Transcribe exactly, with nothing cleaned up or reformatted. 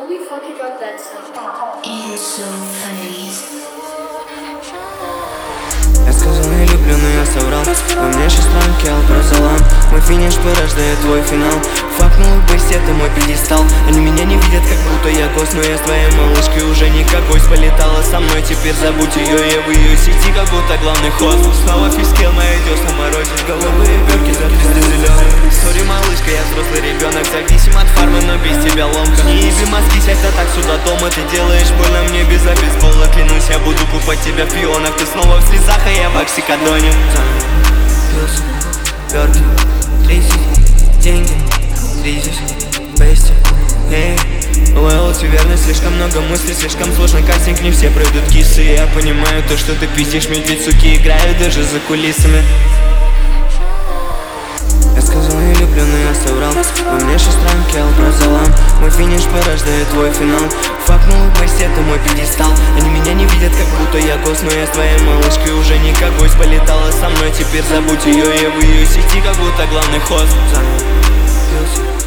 Holy fuck, you got that stuff. It's so funny. Я сказал не люблю, но я соврал. Во мне шестеренки, алпрозолам. Мой финиш порождает твой финал. Факнул их беседы, это мой пьедестал. Они меня не видят, как будто я гость. Но я с твоей малышкой уже не как гость. Полетала со мной, теперь забудь ее. Я в ее сети, как будто главный хост. Снова фискел, мои десна морозит. Голубые перки, за пизды зеленые. Сори, малышка, я взрослый ребенок. Зависим от фармы, но без тебя ломка. Не еби мозги, сядь-то так сюда дома. Ты делаешь больно мне без обезбола. Клянусь, я буду купать тебя в пионах. Ты снова в слезах, а я в оксикодоне. Плюс, перки, тридцать, деньги, кризис, бести, эй. Лоялти, верность, слишком много мыслей, слишком сложно кастинг, не все пройдут кисы. Я понимаю то, что ты пиздишь, медведь, суки играют даже за кулисами. Я сказал не люблю, но я соврал. Во мне шестеренки, алпрозолам. Мой финиш порождает твой финал. Факнул их беседы, это мой пьедестал. Они меня не видят, как будто я гость. Но я с твоей малышкой уже не как гость. Полетала со мной, теперь забудь ее. Я в ее сети, как будто главный хост. Заново,